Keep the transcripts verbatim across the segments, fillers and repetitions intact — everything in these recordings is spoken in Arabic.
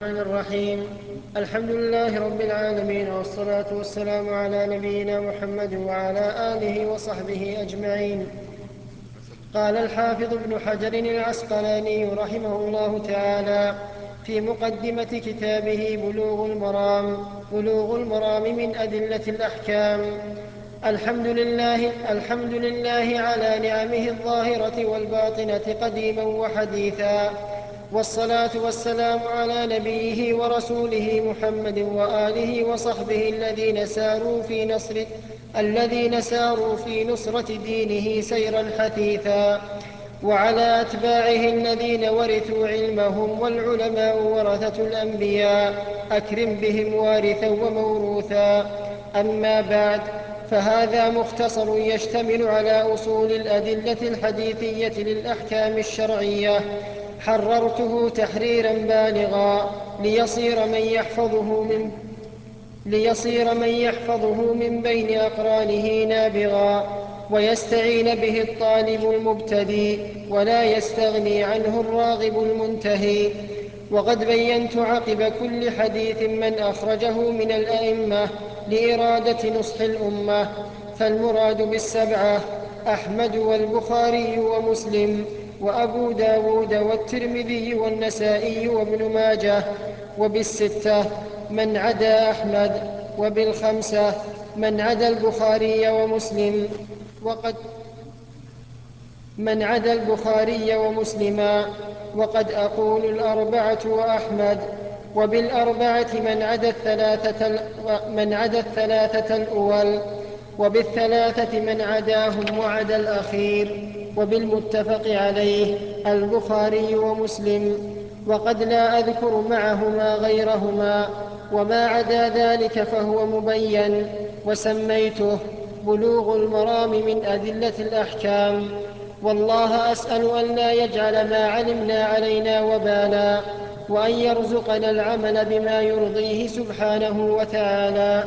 الرحمن الرحيم. الحمد لله رب العالمين، والصلاة والسلام على نبينا محمد وعلى آله وصحبه أجمعين. قال الحافظ ابن حجر العسقلاني رحمه الله تعالى في مقدمة كتابه بلوغ المرام بلوغ المرام من أدلة الأحكام: الحمد لله, الحمد لله على نعمه الظاهرة والباطنة قديما وحديثا، والصلاة والسلام على نبيه ورسوله محمد وآله وصحبه الذين ساروا في نصر الذين ساروا في نصرة دينه سيرا حثيثا، وعلى أتباعه الذين ورثوا علمهم، والعلماء ورثة الأنبياء، أكرم بهم وارثا وموروثا. أما بعد، فهذا مختصر يشتمل على أصول الأدلة الحديثية للأحكام الشرعية، حررته تحريرا بالغا ليصير من يحفظه من ليصير من يحفظه من بين أقرانه نابغا، ويستعين به الطالب المبتدئ، ولا يستغني عنه الراغب المنتهي. وقد بينت عقب كل حديث من أخرجه من الأئمة لإرادة نصح الأمة، فالمراد بالسبعة أحمد والبخاري ومسلم وأبو داود والترمذي والنسائي وابن ماجه، وبالستة من عدا أحمد، وبالخمسة من عدا البخاري ومسلم وقد من عدا البخاري ومسلما، وقد أقول الأربعة وأحمد، وبالأربعة من عدا الثلاثة, من عدا الثلاثة الأول، وبالثلاثة من عداهم وعدا الأخير، وبالمتفق عليه البخاري ومسلم، وقد لا أذكر معهما غيرهما، وما عدا ذلك فهو مبين، وسميته بلوغ المرام من أدلة الأحكام. والله أسأل أن لا يجعل ما علمنا علينا وبالا، وأن يرزقنا العمل بما يرضيه سبحانه وتعالى.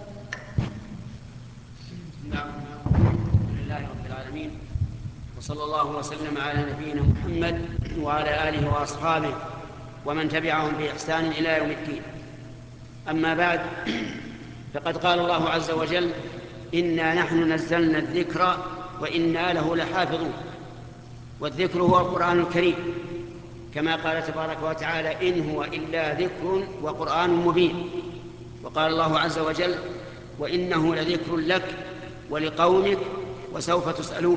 الحمد لله رب العالمين، وصلى الله وسلم على نبينا محمد وعلى آله وأصحابه ومن تبعهم بإحسان إلى يوم الدين. أما بعد، فقد قال الله عز وجل: إنا نحن نزلنا الذكر وإنا له لحافظون. والذكر هو القرآن الكريم، كما قال تبارك وتعالى: إن هو إلا ذكر وقرآن مبين. وقال الله عز وجل: وإنه لذكر لك ولقومك وسوف تسألون.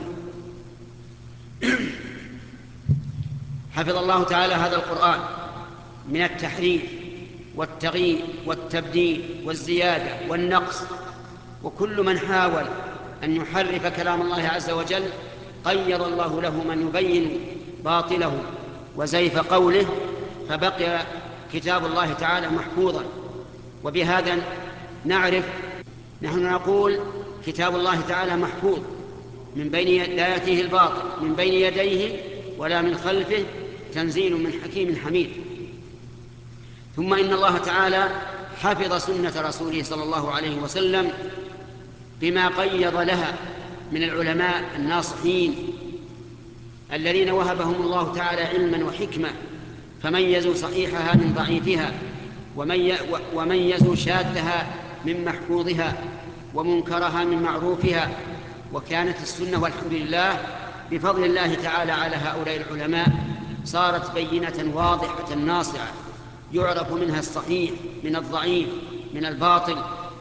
حفظ الله تعالى هذا القرآن من التحريف والتغيير والتبديل والزيادة والنقص، وكل من حاول أن يحرف كلام الله عز وجل قيض الله له من يبين باطله وزيف قوله، فبقي كتاب الله تعالى محفوظا. وبهذا نعرف، نحن نقول كتاب الله تعالى محفوظ من بين لا يأتيه الباطل من بين يديه ولا من خلفه، تنزيل من حكيم حميد. ثم إن الله تعالى حفظ سنة رسوله صلى الله عليه وسلم بما قيض لها من العلماء الناصحين الذين وهبهم الله تعالى علما وحكمة، فميزوا صحيحها من ضعيفها، وميزوا شاذها من محفوظها، ومنكرها من معروفها. وكانت السنة والحمد لله بفضل الله تعالى على هؤلاء العلماء صارت بينة واضحة ناصعة، يعرف منها الصحيح من الضعيف من الباطل.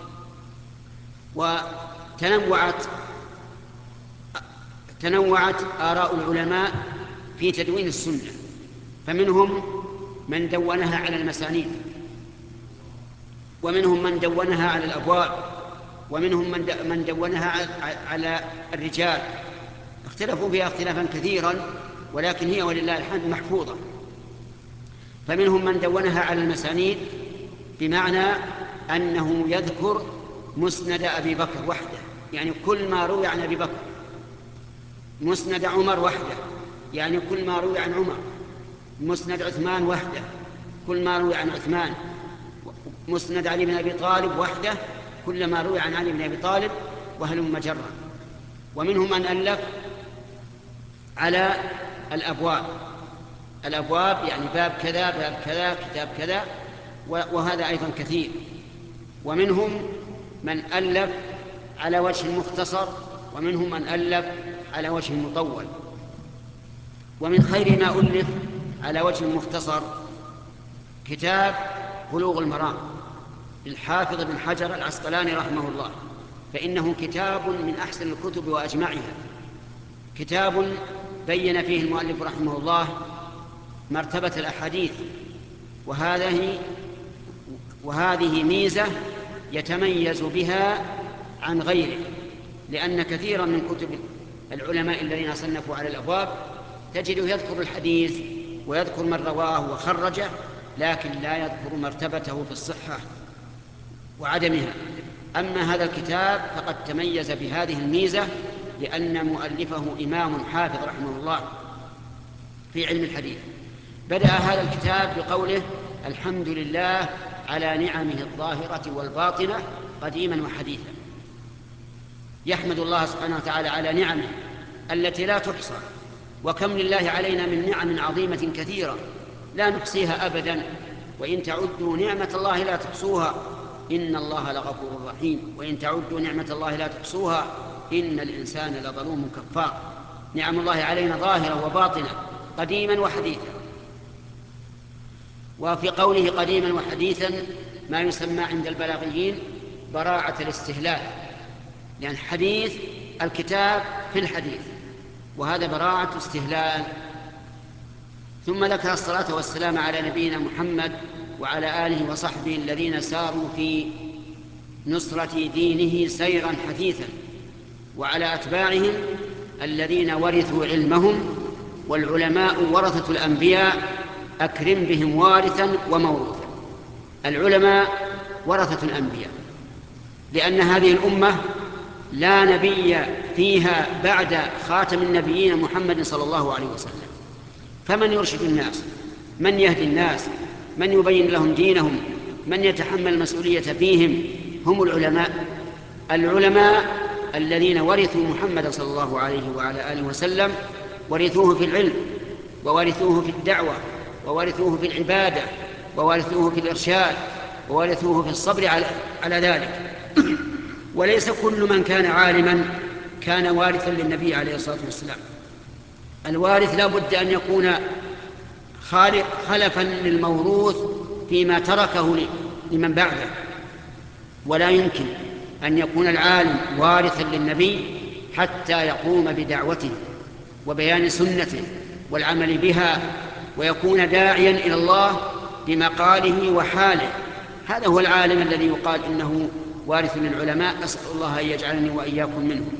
وتنوعت تنوعت آراء العلماء في تدوين السنة، فمنهم من دونها على المسانيد، ومنهم من دونها على الأبواب، ومنهم من دونها على الرجال. اختلفوا فيها اختلافا كثيرا، ولكن هي ولله الحمد محفوظة. فمنهم من دونها على المسانيد، بمعنى أنه يذكر مسند أبي بكر وحده، يعني كل ما روي عن أبي بكر. مسند عمر وحده، يعني كل ما روي عن عمر. مسند عثمان وحده، كل ما روي عن عثمان. مسند علي بن أبي طالب وحده، كل ما روي عن علي بن أبي طالب، وهلم جرا. ومنهم من ألف على الأبواب الأبواب يعني باب كذا باب كذا كتاب كذا، وهذا أيضا كثير. ومنهم من ألف على وجه مختصر، ومنهم من ألف على وجه مطول. ومن خير ما ألف على وجه مختصر كتاب بلوغ المرام للحافظ بن حجر العسقلاني رحمه الله، فإنه كتاب من أحسن الكتب وأجمعها، كتاب بين فيه المؤلف رحمه الله مرتبة الأحاديث، وهذه وهذه ميزة يتميز بها عن غيره، لأن كثيرا من كتب العلماء الذين صنفوا على الأبواب تجده يذكر الحديث ويذكر من رواه وخرجه، لكن لا يذكر مرتبته في الصحة وعدمها. أما هذا الكتاب فقد تميز بهذه الميزة، لأن مؤلفه إمام حافظ رحمه الله في علم الحديث. بدأ هذا الكتاب بقوله: الحمد لله على نعمه الظاهرة والباطنة قديما وحديثا. يحمد الله سبحانه وتعالى على نعمه التي لا تحصى، وكم لله علينا من نعم عظيمة كثيرة لا نحصيها أبدا، وإن تعدوا نعمة الله لا تحصوها إن الله لغفور رحيم، وإن تعدوا نعمة الله لا تحصوها إن الإنسان لظلوم كفار. نعم الله علينا ظاهرة وباطنة قديما وحديثا. وفي قوله قديما وحديثا ما يسمى عند البلاغيين براعة الاستهلال، لأن حديث الكتاب في الحديث، وهذا براعة استهلال. ثم ذكر الصلاة والسلام على نبينا محمد وعلى آله وصحبه الذين ساروا في نصرة دينه سيرا حثيثا، وعلى أتباعهم الذين ورثوا علمهم، والعلماء ورثة الأنبياء أكرم بهم وارثا وموروثا. العلماء ورثة الأنبياء، لأن هذه الأمة لا نبي فيها بعد خاتم النبيين محمد صلى الله عليه وسلم، فمن يرشد الناس، من يهدي الناس، من يبين لهم دينهم، من يتحمل المسؤولية فيهم هم العلماء. العلماء الذين ورثوا محمد صلى الله عليه وعلى آله وسلم ورثوه في العلم، وورثوه في الدعوة، وورثوه في العبادة، وورثوه في الإرشاد، وورثوه في الصبر على, على ذلك. وليس كل من كان عالما كان وارثا للنبي عليه الصلاة والسلام. الوارث لا بد أن يكون خلفا للموروث فيما تركه لمن بعده، ولا يمكن أن يكون العالم وارثا للنبي حتى يقوم بدعوته وبيان سنته والعمل بها، ويكون داعيا إلى الله بمقاله وحاله. هذا هو العالم الذي يقال إنه وارث للعلماء. أسأل الله أن يجعلني وإياكم منهم.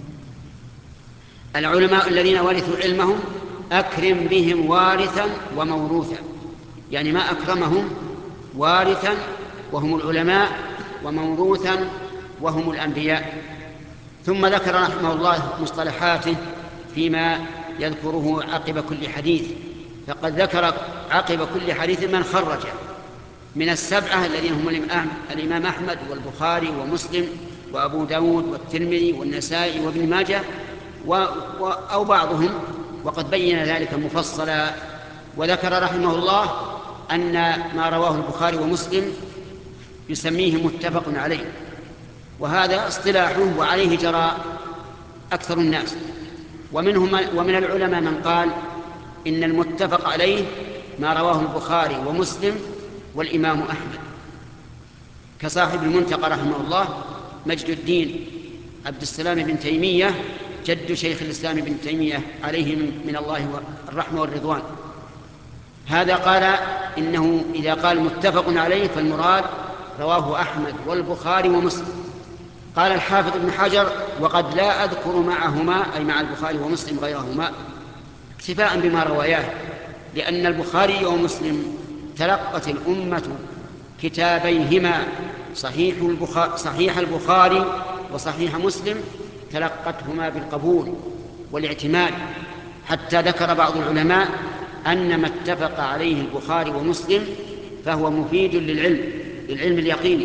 العلماء الذين ورثوا علمهم أكرم بهم وارثا وموروثا، يعني ما أكرمهم وارثا وهم العلماء، وموروثا وهم الأنبياء. ثم ذكر رحمه الله مصطلحاته فيما يذكره عقب كل حديث، فقد ذكر عقب كل حديث من خرج من السبعة الذين هم الإمام أحمد والبخاري ومسلم وأبو داود والترمذي والنسائي وابن ماجه و... و... أو بعضهم، وقد بين ذلك مفصلا. وذكر رحمه الله أن ما رواه البخاري ومسلم يسميه متفق عليه، وهذا اصطلاحه وعليه جرى أكثر الناس. ومنهم ومن العلماء من قال إن المتفق عليه ما رواه البخاري ومسلم والإمام أحمد، كصاحب المنتقى رحمه الله مجد الدين عبد السلام بن تيمية جد شيخ الإسلام بن تيمية عليه من الله الرحمة والرضوان. هذا قال إنه إذا قال متفق عليه فالمراد رواه أحمد والبخاري ومسلم. قال الحافظ ابن حجر: وقد لا أذكر معهما، أي مع البخاري ومسلم، غيرهما اكتفاء بما رواياه، لأن البخاري ومسلم تلقت الأمة كتابيهما صحيح البخاري, صحيح البخاري وصحيح مسلم تلقتهما بالقبول والاعتماد، حتى ذكر بعض العلماء أن ما اتفق عليه البخاري ومسلم فهو مفيد للعلم للعلم اليقيني.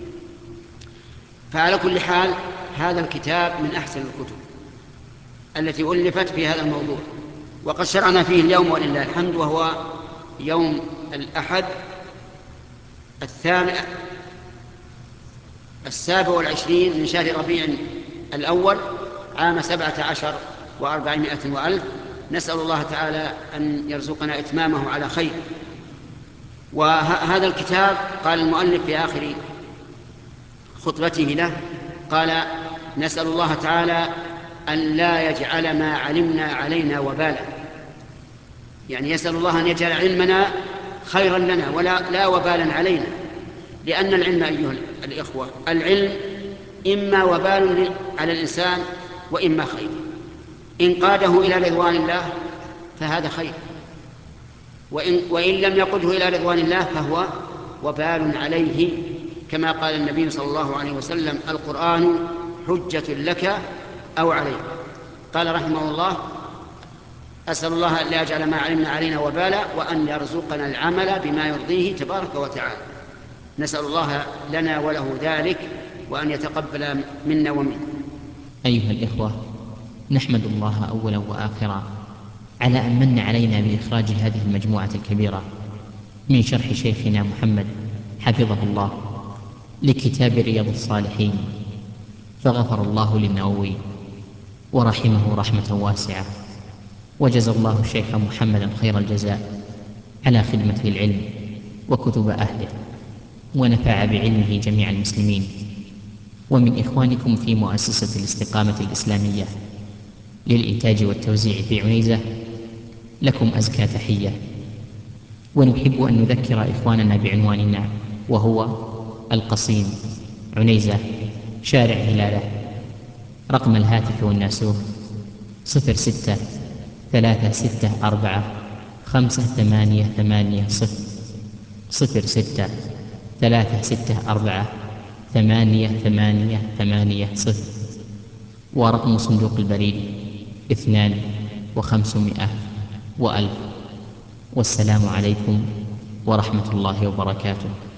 فعلى كل حال هذا الكتاب من أحسن الكتب التي ألفت في هذا الموضوع، وقد شرعنا فيه اليوم ولله الحمد، وهو يوم الأحد الثامن السابع والعشرين من شهر ربيع الأول عام سبعة عشر وأربعمائة وألف. نسأل الله تعالى أن يرزقنا إتمامه على خير. وهذا الكتاب قال المؤلف في آخر خطبته له، قال: نسأل الله تعالى أن لا يجعل ما علمنا علينا وبالا. يعني يسأل الله أن يجعل علمنا خيرا لنا ولا لا وبالا علينا، لأن العلم أيها الإخوة، العلم إما وبال على الإنسان وإما خير. إن قاده إلى رضوان الله فهذا خير، وإن, وإن لم يقده إلى رضوان الله فهو وبال عليه، كما قال النبي صلى الله عليه وسلم: القرآن حجة لك أو عليك. قال رحمه الله: أسأل الله أن لا يجعل ما علمنا علينا وبالا، وأن يرزقنا العمل بما يرضيه تبارك وتعالى. نسأل الله لنا وله ذلك، وأن يتقبل منا ومنه. أيها الإخوة، نحمد الله أولا وآخرا على أن من علينا بإخراج هذه المجموعة الكبيرة من شرح شيخنا محمد حفظه الله لكتاب رياض الصالحين، فغفر الله للنووي ورحمه رحمة واسعة، وجزى الله الشيخ محمدا خير الجزاء على خدمته العلم وكتب أهله، ونفع بعلمه جميع المسلمين. ومن إخوانكم في مؤسسة الاستقامة الإسلامية للإنتاج والتوزيع في عنيزة لكم أزكى تحية، ونحب أن نذكر إخواننا بعنواننا، وهو القصيم، عنيزة، شارع هلالة. رقم الهاتف والناسوخ صفر ستة ثلاثة ستة أربعة خمسة ثمانية ثمانية صفر صفر ستة ثلاثة ستة أربعة ثمانية ثمانية ثمانية صفر، ورقم صندوق البريد اثنان وخمسمائة وألف. والسلام عليكم ورحمة الله وبركاته.